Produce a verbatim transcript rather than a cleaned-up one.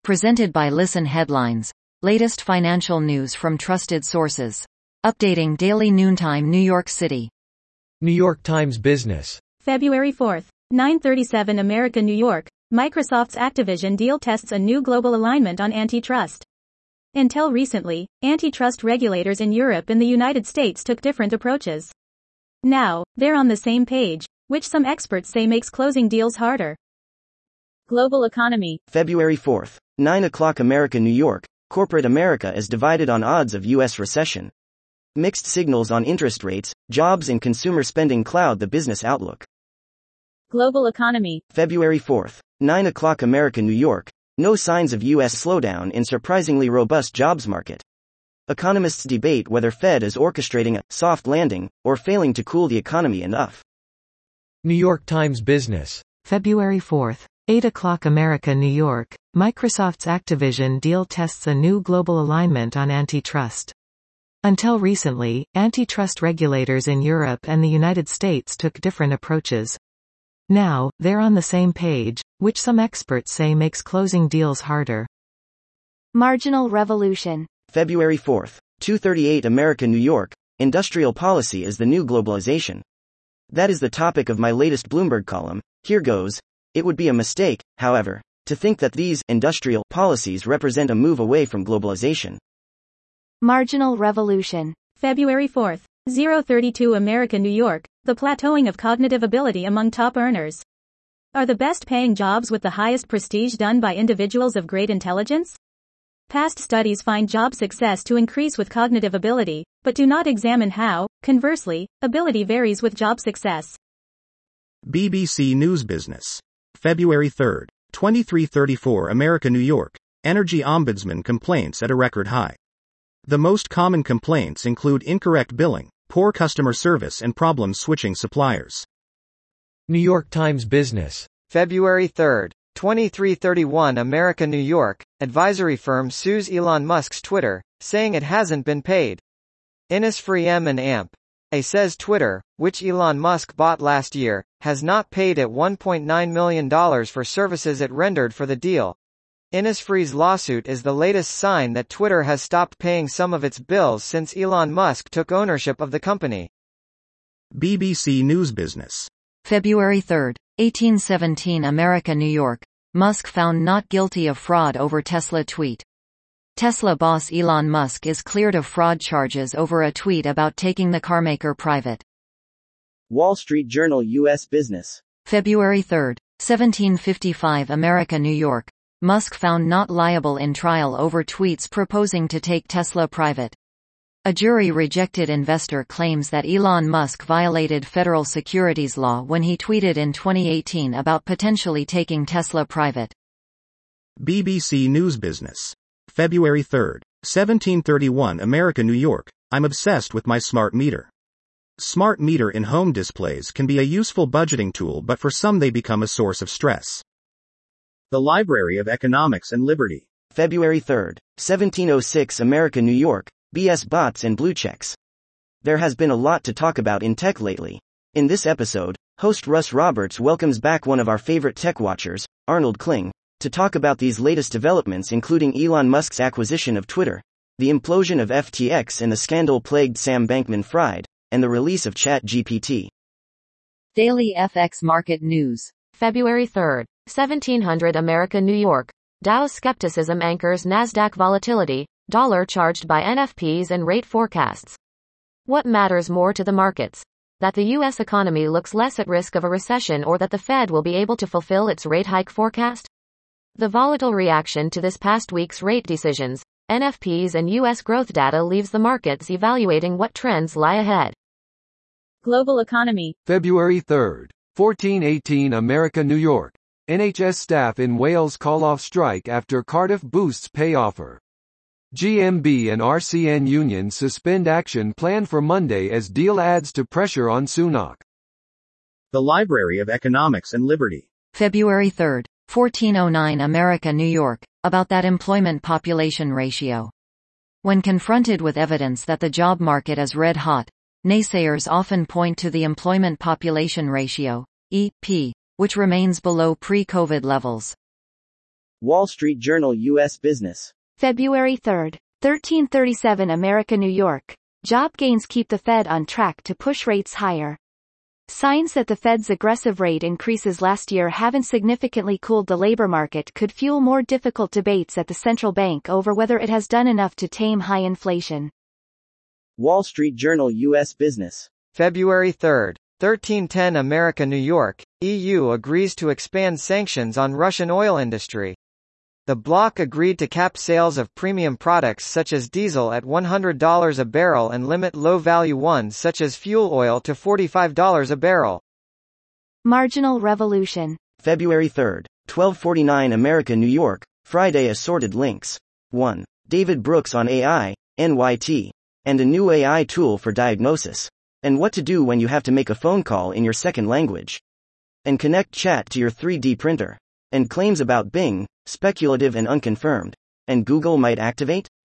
Presented by Listen Headlines. Latest financial news from trusted sources. Updating daily noontime New York City. New York Times Business. February fourth, nine thirty-seven America, New York. Microsoft's Activision deal tests a new global alignment on antitrust. Until recently, antitrust regulators in Europe and the United States took different approaches. Now, they're on the same page, which some experts say makes closing deals harder. Global economy. February fourth, nine o'clock America, New York. Corporate America is divided on odds of U S recession. Mixed signals on interest rates, jobs and consumer spending cloud the business outlook. Global economy. February fourth, nine o'clock America, New York. No signs of U S slowdown in surprisingly robust jobs market. Economists debate whether Fed is orchestrating a soft landing or failing to cool the economy enough. New York Times Business. February fourth, eight o'clock America, New York. Microsoft's Activision deal tests a new global alignment on antitrust. Until recently, antitrust regulators in Europe and the United States took different approaches. Now, they're on the same page, which some experts say makes closing deals harder. Marginal revolution. February fourth, two thirty-eight America, New York. Industrial policy is the new globalization. That is the topic of my latest Bloomberg column. Here goes. It would be a mistake, however, to think that these industrial policies represent a move away from globalization. Marginal revolution. February fourth, zero thirty-two America, New York. The plateauing of cognitive ability among top earners. Are the best paying jobs with the highest prestige done by individuals of great intelligence? Past studies find job success to increase with cognitive ability, but do not examine how, conversely, ability varies with job success. B B C News Business. February third, twenty-three thirty-four America, New York. Energy Ombudsman complaints at a record high. The most common complaints include incorrect billing, poor customer service and problems switching suppliers. New York Times Business. February third, twenty-three thirty-one America, New York. Advisory firm sues Elon Musk's Twitter, saying it hasn't been paid. Innisfree M and A M P. A says Twitter, which Elon Musk bought last year, has not paid it one point nine million dollars for services it rendered for the deal. Innisfree's lawsuit is the latest sign that Twitter has stopped paying some of its bills since Elon Musk took ownership of the company. B B C News Business. February third, eighteen seventeen America, New York. Musk found not guilty of fraud over Tesla tweet. Tesla boss Elon Musk is cleared of fraud charges over a tweet about taking the carmaker private. Wall Street Journal U S Business. February third, seventeen fifty-five America, New York. Musk found not liable in trial over tweets proposing to take Tesla private. A jury rejected investor claims that Elon Musk violated federal securities law when he tweeted in twenty eighteen about potentially taking Tesla private. B B C News Business. February third, seventeen thirty-one America, New York. I'm obsessed with my smart meter. Smart meter in home displays can be a useful budgeting tool, but for some they become a source of stress. The Library of Economics and Liberty. February third, seventeen oh six America, New York. B S bots and blue checks. There has been a lot to talk about in tech lately. In this episode, host Russ Roberts welcomes back one of our favorite tech watchers, Arnold Kling, to talk about these latest developments, including Elon Musk's acquisition of Twitter, the implosion of F T X and the scandal-plagued Sam Bankman-Fried, and the release of ChatGPT. Daily F X Market News. February third, seventeen hundred America, New York. Dow's skepticism anchors Nasdaq volatility, dollar charged by N F Ps and rate forecasts. What matters more to the markets? That the U S economy looks less at risk of a recession, or that the Fed will be able to fulfill its rate hike forecast? The volatile reaction to this past week's rate decisions, N F Ps and U S growth data leaves the markets evaluating what trends lie ahead. Global economy. February third, fourteen eighteen America, New York. N H S staff in Wales call off strike after Cardiff boosts pay offer. G M B and R C N unions suspend action plan for Monday as deal adds to pressure on Sunak. The Library of Economics and Liberty. February third, fourteen oh nine America, New York. About that employment population ratio. When confronted with evidence that the job market is red hot, naysayers often point to the employment population ratio, E P, which remains below pre-COVID levels. Wall Street Journal U S Business. February third, thirteen thirty-seven America, New York. Job gains keep the Fed on track to push rates higher. Signs that the Fed's aggressive rate increases last year haven't significantly cooled the labor market could fuel more difficult debates at the central bank over whether it has done enough to tame high inflation. Wall Street Journal U S Business. February third, thirteen ten America, New York. E U agrees to expand sanctions on Russian oil industry. The bloc agreed to cap sales of premium products such as diesel at one hundred dollars a barrel and limit low-value ones such as fuel oil to forty-five dollars a barrel. Marginal revolution. February third, twelve forty-nine America, New York. Friday assorted links. one. David Brooks on A I, N Y T. And a new A I tool for diagnosis. And what to do when you have to make a phone call in your second language. And connect chat to your three D printer. And claims about Bing, speculative and unconfirmed. And Google might activate?